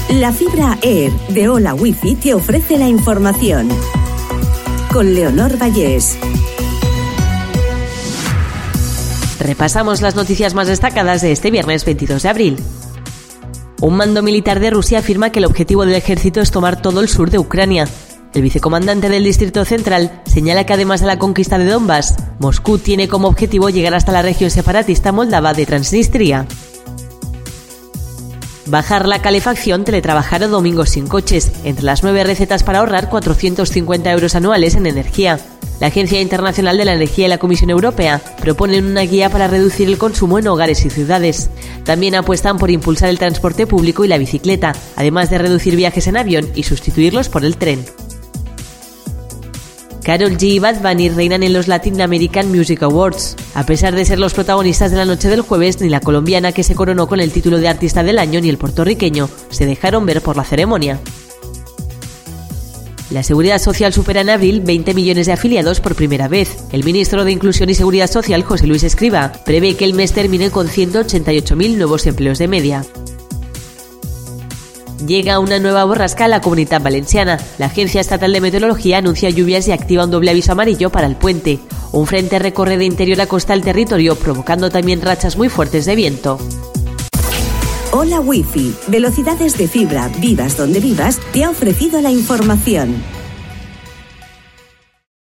La fibra Air de Hola Wifi te ofrece la información. Con Leonor Vallés. Repasamos las noticias más destacadas de este viernes 22 de abril. Un mando militar de Rusia afirma que el objetivo del ejército es tomar todo el sur de Ucrania. El vicecomandante del Distrito Central señala que además de la conquista de Donbass, Moscú tiene como objetivo llegar hasta la región separatista moldava de Transnistria. Bajar la calefacción, teletrabajar o domingos sin coches. Entre las 9 recetas para ahorrar 450 euros anuales en energía. La Agencia Internacional de la Energía y la Comisión Europea proponen una guía para reducir el consumo en hogares y ciudades. También apuestan por impulsar el transporte público y la bicicleta, además de reducir viajes en avión y sustituirlos por el tren. Karol G y Bad Bunny reinan en los Latin American Music Awards. A pesar de ser los protagonistas de la noche del jueves, ni la colombiana, que se coronó con el título de Artista del Año, ni el puertorriqueño se dejaron ver por la ceremonia. La Seguridad Social supera en abril 20 millones de afiliados por primera vez. El ministro de Inclusión y Seguridad Social, José Luis Escrivá, prevé que el mes termine con 188.000 nuevos empleos de media. Llega una nueva borrasca a la Comunitat Valenciana. La Agencia Estatal de Meteorología anuncia lluvias y activa un doble aviso amarillo para el puente. Un frente recorre de interior a costa el territorio, provocando también rachas muy fuertes de viento. Hola Wifi, velocidades de fibra, vivas donde vivas, te ha ofrecido la información.